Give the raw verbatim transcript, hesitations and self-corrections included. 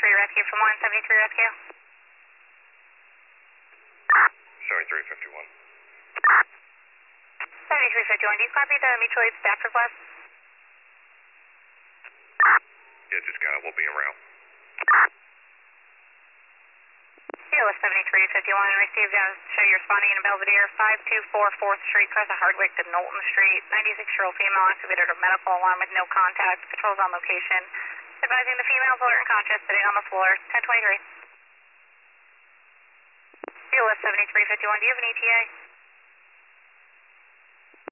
seventy-three rescue from one seventy-three rescue. seventy-three fifty-one. seventy-three fifty-one, do you copy the mutual aid staff request? Yeah, just got it. We'll be around. C L S seventy-three fifty-one, received uh, show you're responding in Belvedere, five two four fourth Street, across the Hardwick to Knowlton Street. ninety-six-year-old female activated a medical alarm with no contact. Patrols on location. Advising the female is alert and conscious, sitting on the floor. ten twenty-three. C L S seventy-three fifty-one, do you have an E T A?